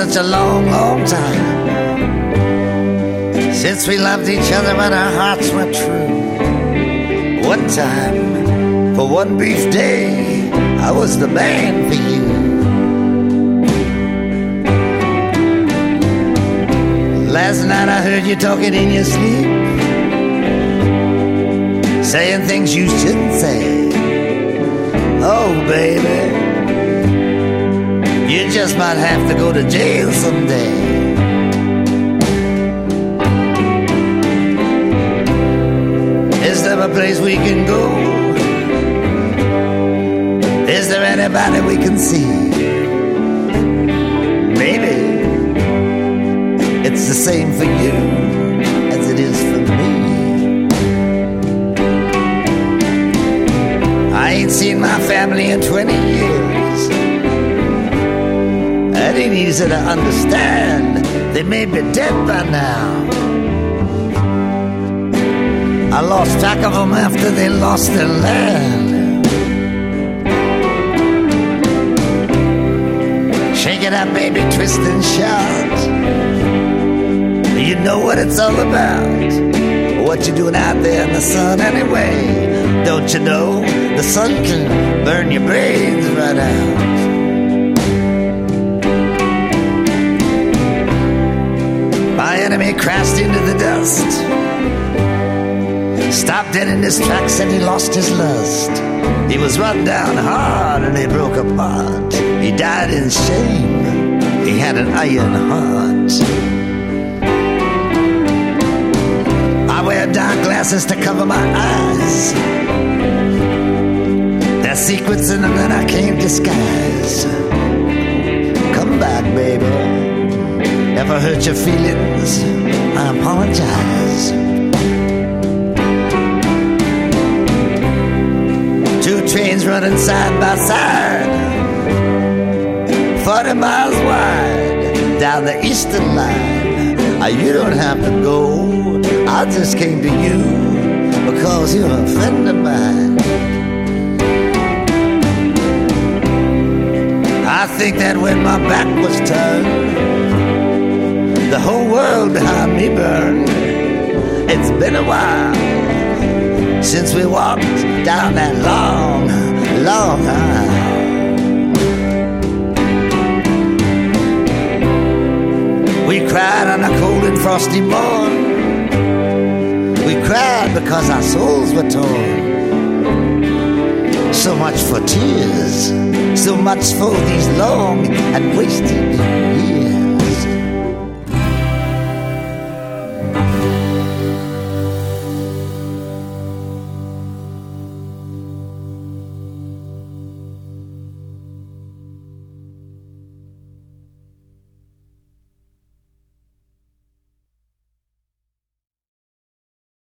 such a long, long time since we loved each other when our hearts were true. One time, for one brief day, I was the man for you. Last night I heard you talking in your sleep, saying things you shouldn't say. Oh, baby, you just might have to go to jail someday. Is there a place we can go? Is there anybody we can see? Maybe it's the same for you as it is for me. I ain't seen my family in 20 years. That ain't easy to understand. They may be dead by now. I lost track of them after they lost their land. Shake it up, baby, twist and shout. You know what it's all about. What you doing out there in the sun anyway? Don't you know the sun can burn your brains right out? My enemy crashed into the dust, stopped dead in his tracks and he lost his lust. He was run down hard and he broke apart. He died in shame, he had an iron heart. I wear dark glasses to cover my eyes. There's secrets in them that I can't disguise. Come back, baby. If I hurt your feelings, I apologize. Two trains running side by side, 40 miles wide, down the eastern line. You don't have to go, I just came to you because you're a friend of mine. I think that when my back was turned, the whole world behind me burned. It's been a while since we walked down that long, long aisle. We cried on a cold and frosty morn. We cried because our souls were torn. So much for tears, so much for these long and wasted